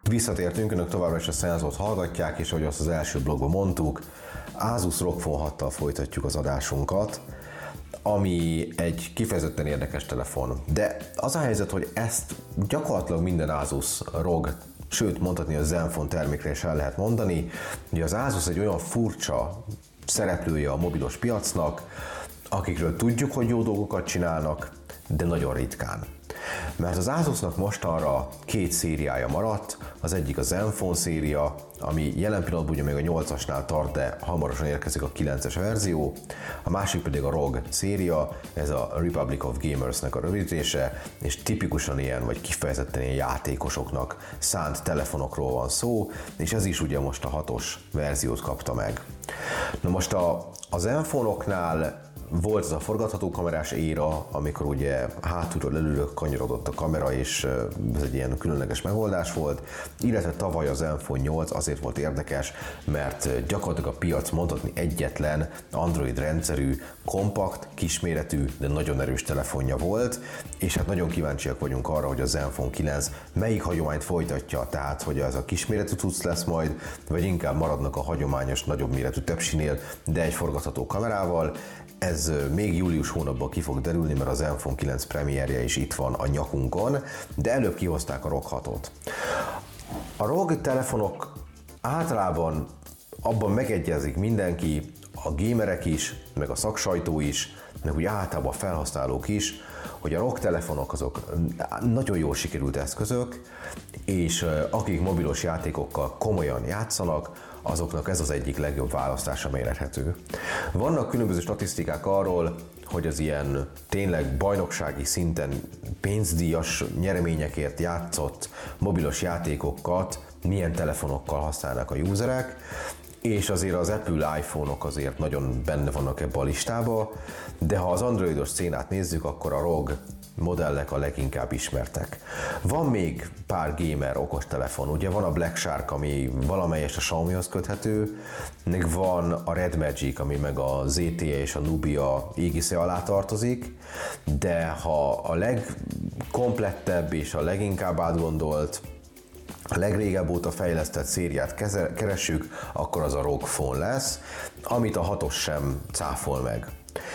Visszatértünk, önök továbbra is a Szenzót hallgatják, és ahogy azt az első blogban mondtuk, Asus ROG Phone 6-tal folytatjuk az adásunkat, ami egy kifejezetten érdekes telefon. De az a helyzet, hogy ezt gyakorlatilag minden Asus ROG, sőt mondhatni a Zenfone termékre is el lehet mondani, hogy az Asus egy olyan furcsa szereplője a mobilos piacnak, akikről tudjuk, hogy jó dolgokat csinálnak, de nagyon ritkán. Mert az Asusnak mostanra két szériája maradt, az egyik a Zenfone széria, ami jelen pillanatban ugye még a 8-asnál tart, de hamarosan érkezik a 9-es verzió, a másik pedig a ROG széria, ez a Republic of Gamersnek a rövidítése, és tipikusan ilyen, vagy kifejezetten ilyen játékosoknak szánt telefonokról van szó, és ez is ugye most a 6-os verziót kapta meg. Na most a Zenfone-oknál volt ez a forgatható kamerás éra, amikor ugye hátulról előről kanyarodott a kamera, és ez egy ilyen különleges megoldás volt, illetve tavaly a Zenfone 8 azért volt érdekes, mert gyakorlatilag a piac mondhatni egyetlen Android rendszerű, kompakt, kisméretű, de nagyon erős telefonja volt, és hát nagyon kíváncsiak vagyunk arra, hogy a Zenfone 9 melyik hagyományt folytatja, tehát hogy ez a kisméretű cucc lesz majd, vagy inkább maradnak a hagyományos, nagyobb méretű Type-C-nél, de egy forgatható kamerával. Ez még július hónapban ki fog derülni, mert a Zenfone 9 premierje is itt van a nyakunkon, de előbb kihozták a ROG 6-ot. A ROG telefonok általában abban megegyezik mindenki, a gamerek is, meg a szaksajtó is, meg úgy általában a felhasználók is, hogy a ROG telefonok azok nagyon jól sikerült eszközök, és akik mobilos játékokkal komolyan játszanak, azoknak ez az egyik legjobb választása mérhető. Vannak különböző statisztikák arról, hogy az ilyen tényleg bajnoksági szinten pénzdíjas nyereményekért játszott mobilos játékokat milyen telefonokkal használnak a userek, és azért az Apple iPhone-ok azért nagyon benne vannak ebbe a listába, de ha az androidos szénát nézzük, akkor a ROG modellek a leginkább ismertek. Van még pár gamer okostelefon, ugye van a Black Shark, ami valamelyest a Xiaomihoz köthető, még van a Red Magic, ami meg a ZTE és a Nubia égisze alá tartozik, de ha a legkomplettebb és a leginkább átgondolt, a legrégebb óta fejlesztett szériát keressük, akkor az a ROG Phone lesz, amit a 6-os sem cáfol meg.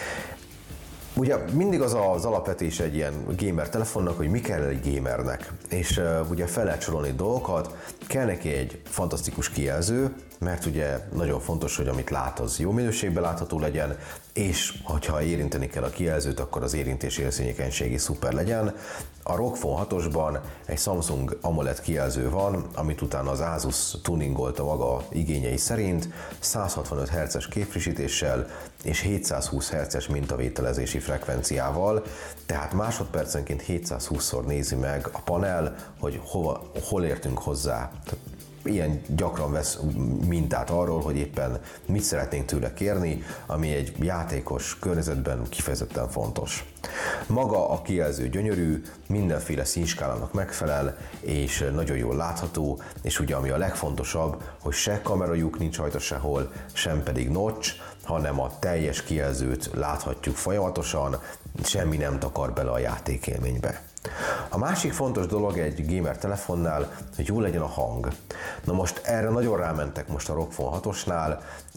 Ugye mindig az az alapvetés egy ilyen gamer telefonnak, hogy mi kell egy gamernek, és ugye fel lehet sorolni dolgokat, kell neki egy fantasztikus kijelző, mert ugye nagyon fontos, hogy amit lát, az jó minőségben látható legyen, és ha érinteni kell a kijelzőt, akkor az érintés érzékenységi szuper legyen. A ROG Phone 6-osban egy Samsung AMOLED kijelző van, amit utána az Asus tuningolta maga igényei szerint, 165 Hz-es képfrissítéssel és 720 Hz-es mintavételezési frekvenciával, tehát másodpercenként 720-szor nézi meg a panel, hogy hol értünk hozzá. Ilyen gyakran vesz mintát arról, hogy éppen mit szeretnénk tőle kérni, ami egy játékos környezetben kifejezetten fontos. Maga a kijelző gyönyörű, mindenféle színskálának megfelel, és nagyon jól látható, és ugye ami a legfontosabb, hogy se kameralyuk nincs rajta sehol, sem pedig notch, hanem a teljes kijelzőt láthatjuk folyamatosan, semmi nem takar bele a játékélménybe. A másik fontos dolog egy gamer telefonnál, hogy jó legyen a hang. Na most erre nagyon rámentek most a ROG Phone 6-osnál,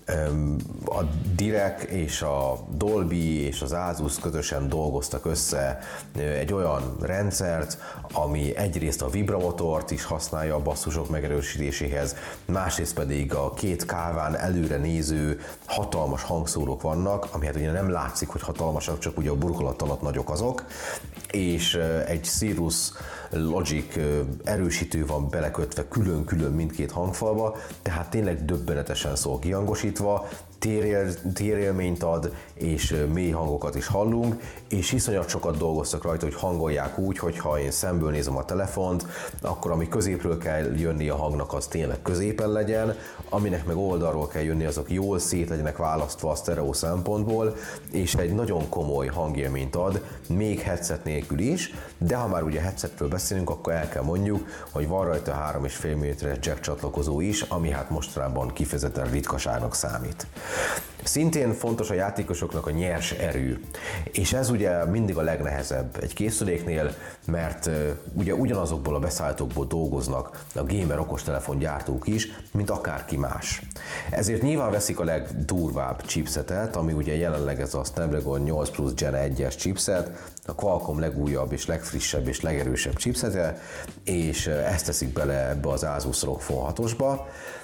a Direct és a Dolby és az Asus közösen dolgoztak össze egy olyan rendszert, ami egyrészt a vibramotort is használja a basszusok megerősítéséhez, másrészt pedig a két káván előre néző hatalmas hangszórók vannak, ami hát ugye nem látszik, hogy hatalmasak, csak ugye a burkolat alatt nagyok azok, és egy Cirrus Logic erősítő van belekötve külön-külön mindkét hangfalba, tehát tényleg döbbenetesen szól kihangosítva, térélményt ad, és mély hangokat is hallunk, és iszonyat sokat dolgoztak rajta, hogy hangolják úgy, hogy ha én szemből nézem a telefont, akkor ami középről kell jönni a hangnak, az tényleg középen legyen, aminek meg oldalról kell jönni, azok jól szét legyenek választva a sztereó szempontból, és egy nagyon komoly hangélményt ad, még headset nélkül is, de ha már ugye headsetről beszélünk, akkor el kell mondjuk, hogy van rajta 3,5 mm jack csatlakozó is, ami hát mostanában kifejezetten ritkaságnak számít. Szintén fontos a játékosoknak a nyers erő, és ez ugye mindig a legnehezebb egy készüléknél, mert ugye ugyanazokból a beszállítókból dolgoznak a gamer okostelefon gyártók is, mint akárki más. Ezért nyilván veszik a legdurvább chipsetet, ami ugye jelenleg ez a Snapdragon 8 Plus Gen 1-es chipset, a Qualcomm legújabb és legfrissebb és legerősebb chipsete, és ezt teszik bele ebbe az Asus ROG Phone 6-osba,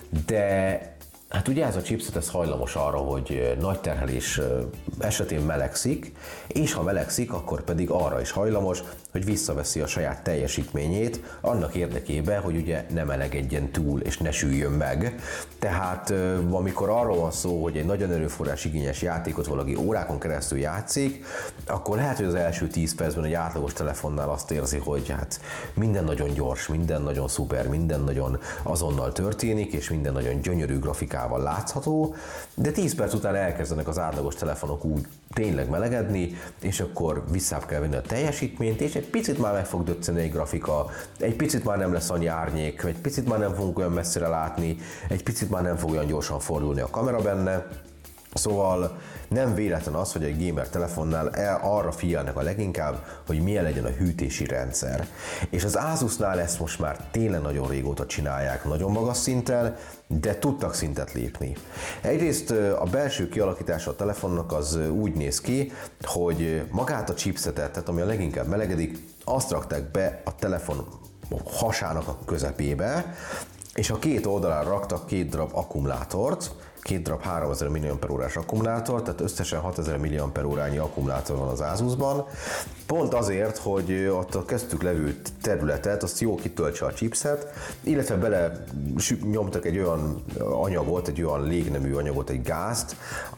de hát ugye ez a chipset ez hajlamos arra, hogy nagy terhelés esetén melegszik, és ha melegszik, akkor pedig arra is hajlamos, hogy visszaveszi a saját teljesítményét annak érdekében, hogy ugye ne melegedjen túl és ne süljön meg. Tehát amikor arról van szó, hogy egy nagyon erőforrás igényes játékot valaki órákon keresztül játszik, akkor lehet, hogy az első 10 percben egy átlagos telefonnál azt érzi, hogy hát minden nagyon gyors, minden nagyon szuper, minden nagyon azonnal történik, és minden nagyon gyönyörű grafikával látható, de 10 perc után elkezdenek az átlagos telefonok úgy tényleg melegedni, és akkor visszább kell venni a teljesítményt, és egy picit már meg fog döcceni egy grafika, egy picit már nem lesz annyi árnyék, egy picit már nem fogunk olyan messzire látni, egy picit már nem fog olyan gyorsan fordulni a kamera benne. Szóval nem véletlen az, hogy egy gamer telefonnál arra figyelnek a leginkább, hogy milyen legyen a hűtési rendszer. És az Asusnál ezt most már tényleg nagyon régóta csinálják, nagyon magas szinten, de tudtak szintet lépni. Egyrészt a belső kialakítása a telefonnak az úgy néz ki, hogy magát a chipsetet, tehát ami a leginkább melegedik, azt rakták be a telefon hasának a közepébe, és a két oldalán raktak 2 darab akkumulátort, 2 darab 3000 mAh akkumulátor, tehát összesen 6000 mAh akkumulátor van az Asusban. Pont azért, hogy ott a köztük levő területet, azt jól kitöltse a chipset, illetve bele nyomtak egy olyan anyagot, egy olyan légnemű anyagot, egy gázt,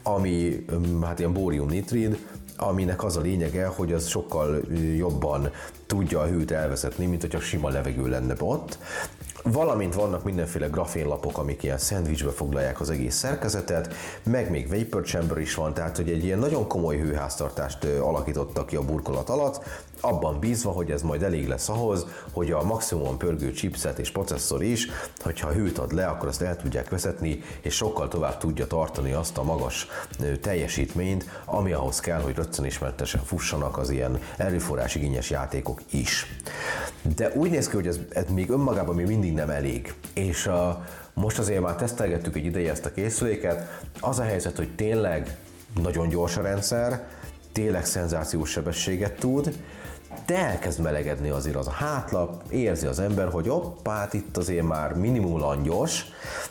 ami hát ilyen bórium-nitrid, aminek az a lényege, hogy az sokkal jobban tudja a hőt elvezetni, mint hogyha sima levegő lenne ott. Valamint vannak mindenféle grafénlapok, amik ilyen szendvicsbe foglalják az egész szerkezetet, meg még vapor chamber is van, tehát hogy egy ilyen nagyon komoly hőháztartást alakítottak ki a burkolat alatt, abban bízva, hogy ez majd elég lesz ahhoz, hogy a maximum pörgő chipset és processzor is, hogyha hőt ad le, akkor azt el tudják vezetni, és sokkal tovább tudja tartani azt a magas teljesítményt, ami ahhoz kell, hogy röccenésmentesen fussanak az ilyen erőforrás igényes játékok is. De úgy néz ki, hogy ez még önmagában még mindig nem elég. És most azért már tesztelgettük egy ideje ezt a készüléket. Az a helyzet, hogy tényleg nagyon gyors a rendszer, tényleg szenzációs sebességet tud, de elkezd melegedni azért az a hátlap, érzi az ember, hogy hát itt azért már minimum langyos,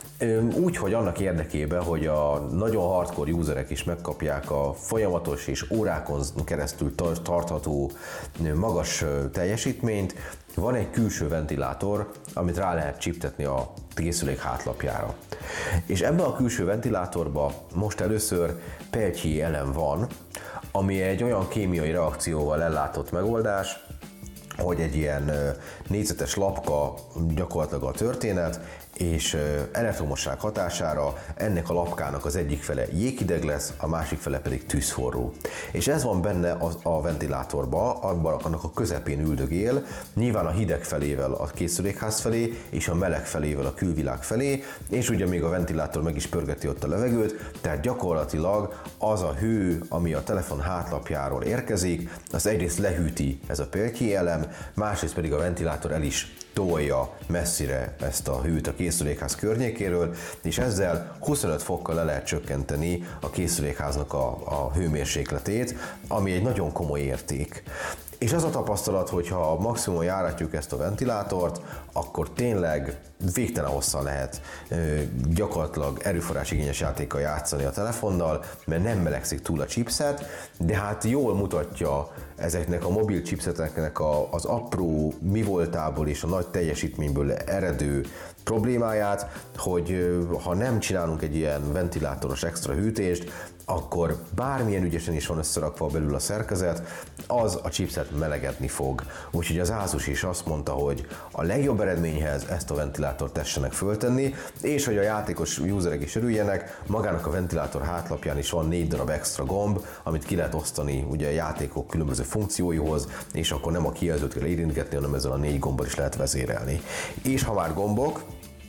úgyhogy annak érdekében, hogy a nagyon hardcore userek is megkapják a folyamatos és órákon keresztül tartható magas teljesítményt, van egy külső ventilátor, amit rá lehet csiptetni a készülék hátlapjára. És ebben a külső ventilátorban most először peltjei elem van, ami egy olyan kémiai reakcióval ellátott megoldás, hogy egy ilyen négyzetes lapka gyakorlatilag a történet, és elektromosság hatására ennek a lapkának az egyik fele jéghideg lesz, a másik fele pedig tűzforró. És ez van benne a ventilátorban, annak a közepén üldögél, nyilván a hideg felével a készülékház felé, és a meleg felével a külvilág felé, és ugye még a ventilátor meg is pörgeti ott a levegőt, tehát gyakorlatilag az a hő, ami a telefon hátlapjáról érkezik, az egyrészt lehűti ez a peltjei elem, másrészt pedig a ventilátor el is tolja messzire ezt a hőt a készülékház környékéről, és ezzel 25 fokkal le lehet csökkenteni a készülékháznak a hőmérsékletét, ami egy nagyon komoly érték. És az a tapasztalat, hogy ha maximum járatjuk ezt a ventilátort, akkor tényleg végtelen hosszan lehet gyakorlatilag erőforrásigényes játékkal játszani a telefonnal, mert nem melegszik túl a chipset, de hát jól mutatja ezeknek a mobil chipseteknek az apró mi voltából és a nagy teljesítményből eredő problémáját, hogy ha nem csinálunk egy ilyen ventilátoros extra hűtést, akkor bármilyen ügyesen is van összerakva belül a szerkezet, az a chipset melegedni fog. Úgyhogy az Asus is azt mondta, hogy a legjobb eredményhez ezt a ventilátort tessenek föltenni, és hogy a játékos userek is örüljenek, magának a ventilátor hátlapján is van 4 darab extra gomb, amit ki lehet osztani ugye a játékok különböző funkcióihoz, és akkor nem a kijelzőt kell érintgetni, hanem ezzel a 4 gombbal is lehet vezérelni. És ha már gombok,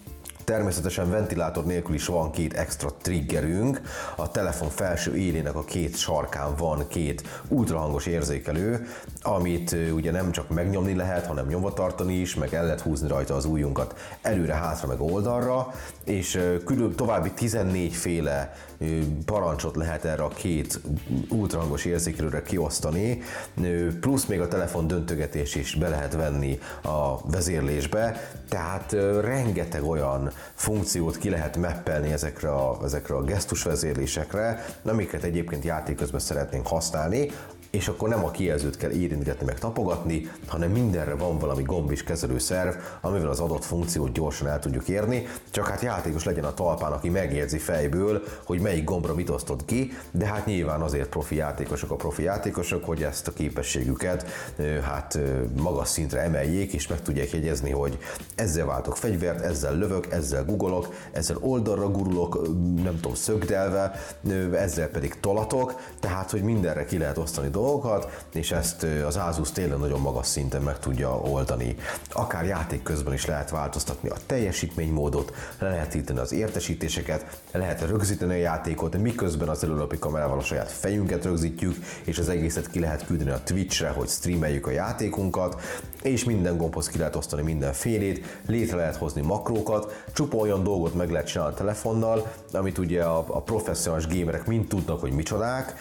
Természetesen ventilátor nélkül is van 2 extra triggerünk, a telefon felső élének a 2 sarkán van 2 ultrahangos érzékelő, amit ugye nem csak megnyomni lehet, hanem nyomva tartani is, meg el lehet húzni rajta az ujjunkat előre, hátra, meg oldalra, és további 14 féle parancsot lehet erre a 2 ultrahangos érzékelőre kiosztani, plusz még a telefon döntögetés is be lehet venni a vezérlésbe, tehát rengeteg olyan funkciót ki lehet mappelni ezekre a gesztusvezérlésekre, amiket egyébként játék közben szeretnénk használni, és akkor nem a kijelzőt kell érintgetni meg tapogatni, hanem mindenre van valami gomb és kezelőszerv, amivel az adott funkciót gyorsan el tudjuk érni, csak hát játékos legyen a talpán, aki megjegyzi fejből, hogy melyik gombra mit osztott ki, de hát nyilván azért profi játékosok, hogy ezt a képességüket magas szintre emeljék, és meg tudják jegyezni, hogy ezzel váltok fegyvert, ezzel lövök, ezzel googolok, ezzel oldalra gurulok, nem tudom, szögdelve, ezzel pedig tolatok, tehát hogy mindenre ki lehet osztani dolgokat, és ezt az Asus tényleg nagyon magas szinten meg tudja oldani. Akár játék közben is lehet változtatni a teljesítménymódot, le lehet tiltani az értesítéseket, lehet rögzíteni a játékot, miközben az előlapi kamerával a saját fejünket rögzítjük, és az egészet ki lehet küldeni a Twitchre, hogy streameljük a játékunkat, és minden gombhoz ki lehet osztani mindenfélét, létre lehet hozni makrókat, csupa olyan dolgot meg lehet csinálni a telefonnal, amit ugye a professzionális gamerek mind tudnak, hogy micsodák,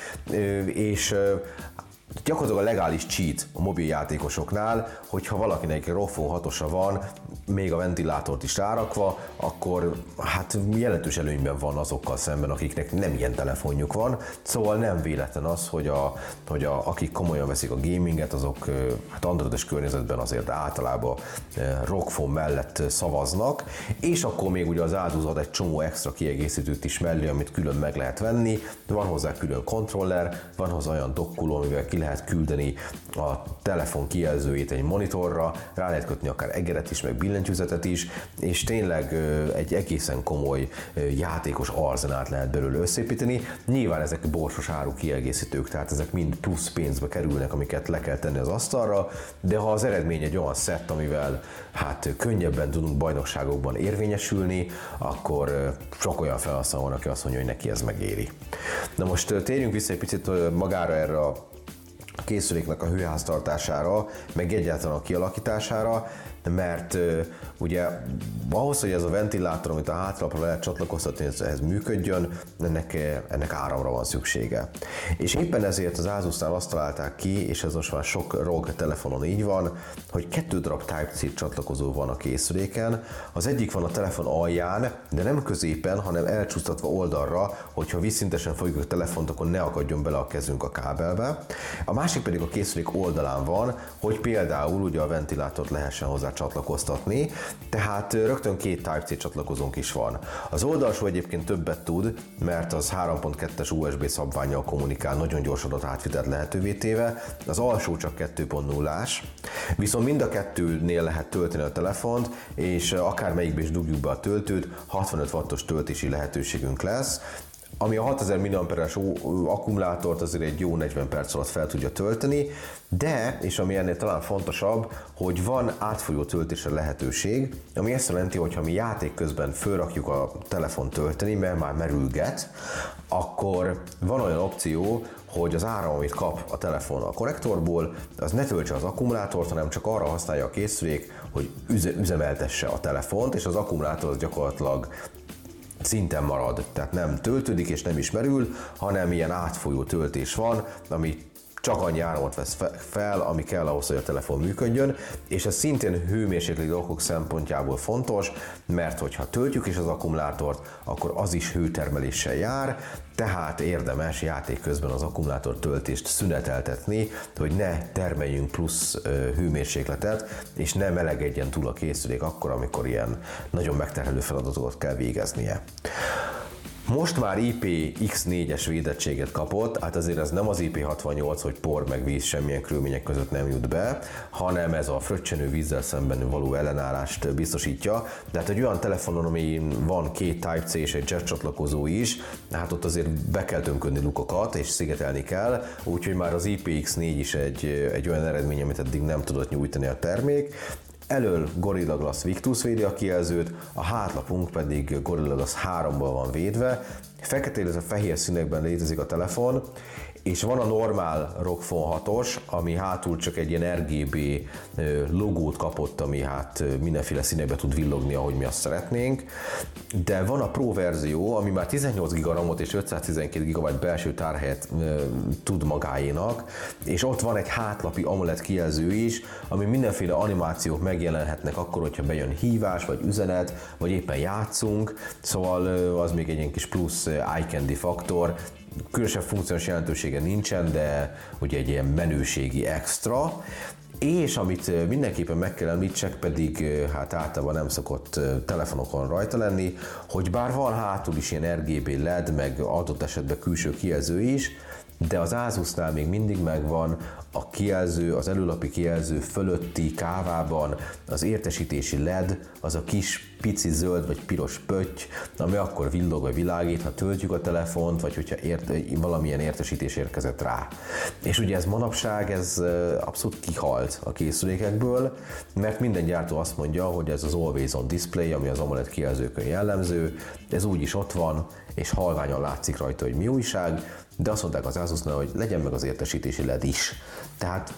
és gyakorlatilag a legális cheat a mobiljátékosoknál, hogyha valakinek Rockphone 6-osa van, még a ventilátort is rárakva, akkor hát jelentős előnyben van azokkal szemben, akiknek nem ilyen telefonjuk van. Szóval nem véletlen az, hogy akik komolyan veszik a gaminget, azok hát androidos környezetben azért általában Rockphone mellett szavaznak, és akkor még ugye az Asus ad egy csomó extra kiegészítőt is mellé, amit külön meg lehet venni, van hozzá külön kontroller, van hozzá olyan dokkoló, amivel ki lehet küldeni a telefon kijelzőjét egy monitorra, rá lehet kötni akár egeret is, meg billentyűzetet is, és tényleg egy egészen komoly játékos arzenált lehet belőle összépíteni. Nyilván ezek borsos áru kiegészítők, tehát ezek mind plusz pénzbe kerülnek, amiket le kell tenni az asztalra, de ha az eredmény egy olyan szett, amivel hát könnyebben tudunk bajnokságokban érvényesülni, akkor sok olyan felhasználó van, aki azt mondja, hogy neki ez megéri. Na most térjünk vissza egy picit magára erre a készüléknek a hőháztartására, meg egyáltalán a kialakítására, mert ugye ahhoz, hogy ez a ventilátor, amit a hátlapra lehet csatlakoztatni, ehhez működjön, ennek áramra van szüksége. És éppen ezért az Asusnál azt találták ki, és ez most már sok ROG telefonon így van, hogy 2 darab Type-C csatlakozó van a készüléken. Az egyik van a telefon alján, de nem középen, hanem elcsúsztatva oldalra, hogyha vízszintesen fogjuk a telefont, akkor ne akadjon bele a kezünk a kábelbe. A másik pedig a készülék oldalán van, hogy például ugye a ventilátort lehessen hozzá csatlakoztatni, tehát rögtön 2 Type-C csatlakozónk is van. Az oldalsó egyébként többet tud, mert az 3.2-es USB szabvánnyal kommunikál, nagyon gyors adatátvitelt lehetővé téve, az alsó csak 2.0-ás, viszont mind a kettőnél lehet tölteni a telefont, és akármelyikbe is dugjuk be a töltőt, 65 wattos töltési lehetőségünk lesz, ami a 6000 mAh-es akkumulátort azért egy jó 40 perc alatt fel tudja tölteni, de, és ami ennél talán fontosabb, hogy van átfolyó töltésre lehetőség, ami azt jelenti, hogy ha mi játék közben fölrakjuk a telefon tölteni, mert már merülget, akkor van olyan opció, hogy az áram, amit kap a telefon a konnektorból, az ne töltse az akkumulátort, hanem csak arra használja a készülék, hogy üzemeltesse a telefont, és az akkumulátor az gyakorlatilag szinten marad, tehát nem töltődik és nem is merül, hanem ilyen átfolyó töltés van, ami csak annyi áramot vesz fel, ami kell ahhoz, hogy a telefon működjön, és ez szintén hőmérsékleti dolgok szempontjából fontos, mert hogyha töltjük is az akkumulátort, akkor az is hőtermeléssel jár, tehát érdemes játék közben az akkumulátor töltést szüneteltetni, hogy ne termeljünk plusz hőmérsékletet, és ne melegedjen túl a készülék akkor, amikor ilyen nagyon megterhelő feladatokat kell végeznie. Most már IPX4-es védettséget kapott, hát azért ez nem az IP68, hogy por meg víz semmilyen körülmények között nem jut be, hanem ez a fröccsenő vízzel szemben való ellenállást biztosítja. De hát egy olyan telefonon, ami van 2 Type-C és egy jack csatlakozó is, hát ott azért be kell tömködni lukokat és szigetelni kell, úgyhogy már az IPX4 is egy olyan eredmény, amit eddig nem tudott nyújtani a termék. Elől Gorilla Glass Victus védi a kijelzőt, a hátlapunk pedig Gorilla Glass 3-ból van védve. Fekete, illetve fehér színekben létezik a telefon, és van a normál ROG Phone 6-os, ami hátul csak egy ilyen RGB logót kapott, ami hát mindenféle színekbe tud villogni, ahogy mi azt szeretnénk. De van a Pro verzió, ami már 18 GB RAM-ot és 512 GB belső tárhelyet tud magáénak, és ott van egy hátlapi AMOLED kijelző is, ami mindenféle animációk megjelenhetnek akkor, hogyha bejön hívás, vagy üzenet, vagy éppen játszunk, szóval az még egy ilyen kis plusz eye candy faktor. Különösebb funkciós jelentősége nincsen, de ugye egy ilyen menőségi extra. És amit mindenképpen meg kell említsek, pedig hát általában nem szokott telefonokon rajta lenni, hogy bár van hátul is ilyen RGB LED, meg adott esetben külső kijelző is, de az Asusnál még mindig megvan a kijelző, az előlapi kijelző fölötti kávában az értesítési LED, az a kis pici zöld vagy piros pötty, ami akkor villog vagy világít, ha töltjük a telefont, vagy hogyha valamilyen értesítés érkezett rá. És ugye ez manapság abszolút kihalt a készülékekből, mert minden gyártó azt mondja, hogy ez az Always On Display, ami az AMOLED kijelzőkön jellemző, ez úgyis ott van, és halványan látszik rajta, hogy mi újság, de azt mondták az Asusnál, hogy legyen meg az értesítési LED is. Tehát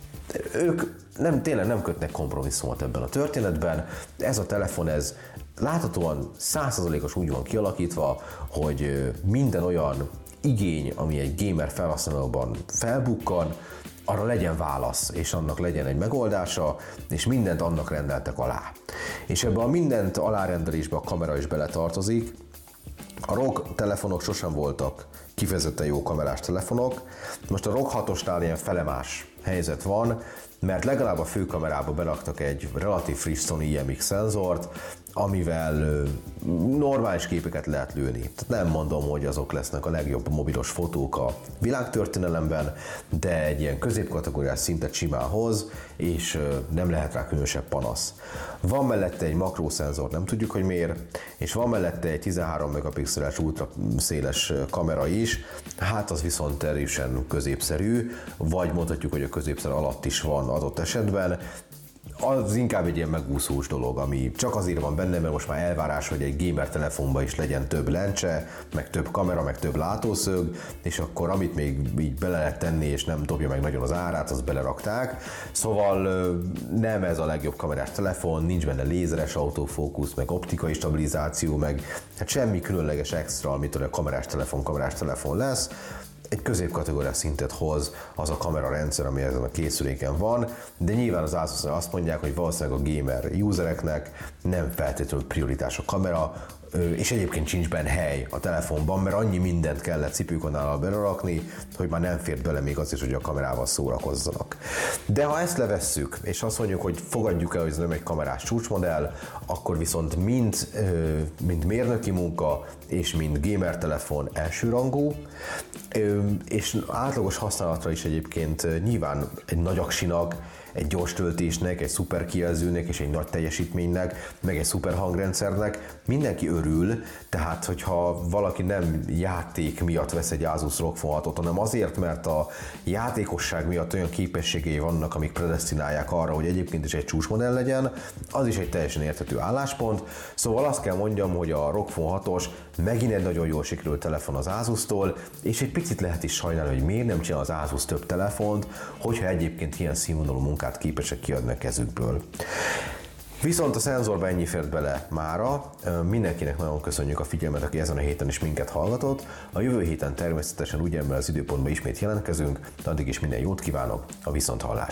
ők tényleg nem kötnek kompromisszumot ebben a történetben. Ez a telefon, ez láthatóan 100%-os úgy van kialakítva, hogy minden olyan igény, ami egy gamer felhasználóban felbukkan, arra legyen válasz, és annak legyen egy megoldása, és mindent annak rendeltek alá. És ebben a mindent alárendelésbe a kamera is beletartozik. A ROG telefonok sosem voltak kifejezetten jó kamerás telefonok. Most a ROG 6-osnál ilyen felemás helyzet van, mert legalább a főkamerába beraktak egy relatív friss Sony IMX szenzort, amivel normális képeket lehet lőni. Tehát nem mondom, hogy azok lesznek a legjobb mobilos fotók a világtörténelemben, de egy ilyen középkategóriás szintet simán hoz, és nem lehet rá különösebb panasz. Van mellette egy makrószenzor, nem tudjuk, hogy miért, és van mellette egy 13 megapixeles ultra széles kamera is, hát az viszont erősen középszerű, vagy mondhatjuk, hogy a középszer alatt is van adott esetben. Az inkább egy ilyen megúszós dolog, ami csak azért van benne, mert most már elvárás, hogy egy gamer telefonban is legyen több lencse, meg több kamera, meg több látószög, és akkor amit még így bele lehet tenni, és nem dobja meg nagyon az árát, azt belerakták. Szóval nem ez a legjobb kamerás telefon, nincs benne lézeres autofókusz, meg optikai stabilizáció, meg hát semmi különleges extra, amitől a kamerás telefon lesz. Egy középkategóriás szintet hoz az a kamerarendszer, ami ezen a készüléken van, de nyilván az Asus azt mondják, hogy valószínűleg a gamer usereknek nem feltétlenül prioritás a kamera, és egyébként sincs benne hely a telefonban, mert annyi mindent kellett cipőkanállal belerakni, hogy már nem fér bele még az is, hogy a kamerával szórakozzanak. De ha ezt levesszük, és azt mondjuk, hogy fogadjuk el, hogy ez nem egy kamerás csúcsmodell, akkor viszont mind mérnöki munka, és mind gamer telefon elsőrangú, és átlagos használatra is egyébként nyilván egy nagy aksinak, egy gyors töltésnek, egy szuper kijelzőnek és egy nagy teljesítménynek, meg egy szuper hangrendszernek mindenki örül, tehát hogyha valaki nem játék miatt vesz egy Asus ROG Phone 6-ot, hanem azért, mert a játékosság miatt olyan képességei vannak, amik predesztinálják arra, hogy egyébként is egy csúcsmodell legyen, az is egy teljesen érthető álláspont. Szóval azt kell mondjam, hogy a ROG Phone 6-os megint egy nagyon jól sikerült telefon az Asustól, és egy picit lehet is sajnálni, hogy miért nem csinál az Asus több telefont, hogyha egyébként ilyen színvonalú munkát képesek kiadni a kezükből. Viszont a szenzorba ennyi fért bele mára. Mindenkinek nagyon köszönjük a figyelmet, aki ezen a héten is minket hallgatott. A jövő héten természetesen ugyanebben az időpontban ismét jelentkezünk, addig is minden jót kívánok, a viszonthallásra!